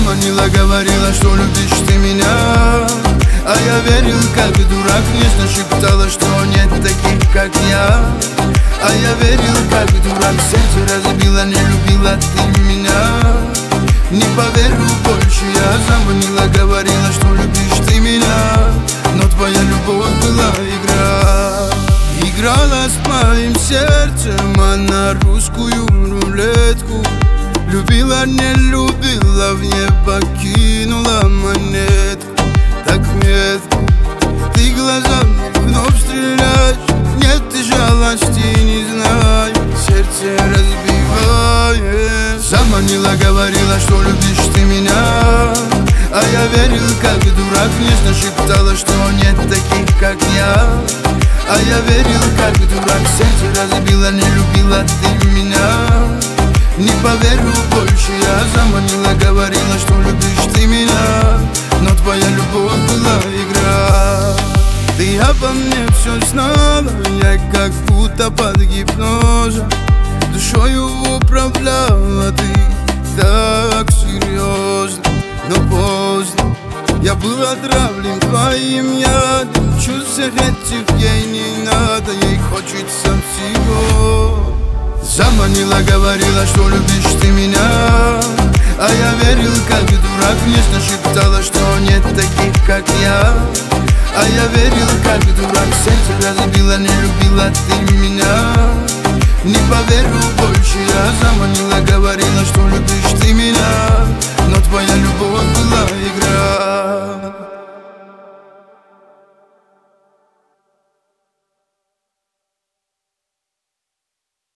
Заманила, говорила, что любишь ты меня, а я верил, как дурак. Нежно шептала, что нет таких, как я, а я верил, как дурак. Сердце разбила, не любила ты меня. Не поверю больше я. Заманила, говорила, что любишь ты меня, но твоя любовь была игра. Играла с моим сердцем она русскую рулетку. Любила, не любила, в небо кинула монетку. Так метко ты глазами вновь стреляешь. Нет, ты жалости не знаешь, сердце разбиваешь. Заманила, говорила, что любишь ты меня, а я верил, как дурак. Нежно шептала, что нет таких, как я, а я верил, как дурак. Сердце разбила, не любила ты меня. Не поверю больше я. Заманила, говорила, что любишь ты меня, но твоя любовь была игра. Ты обо мне все знала, я как будто под гипнозом. Душою управляла ты так серьезно, но поздно. Я был отравлен твоим ядом. Чувств этих ей не надо, ей хочется всего. Заманила, говорила, что любишь ты меня, а я верил, как дурак. Нежно шептала, что нет таких, как я, а я верил, как дурак. Сердце разбила, не любила ты меня. Не поверю больше я. Заманила, говорила, что любишь ты меня, но твоя любовь была игра.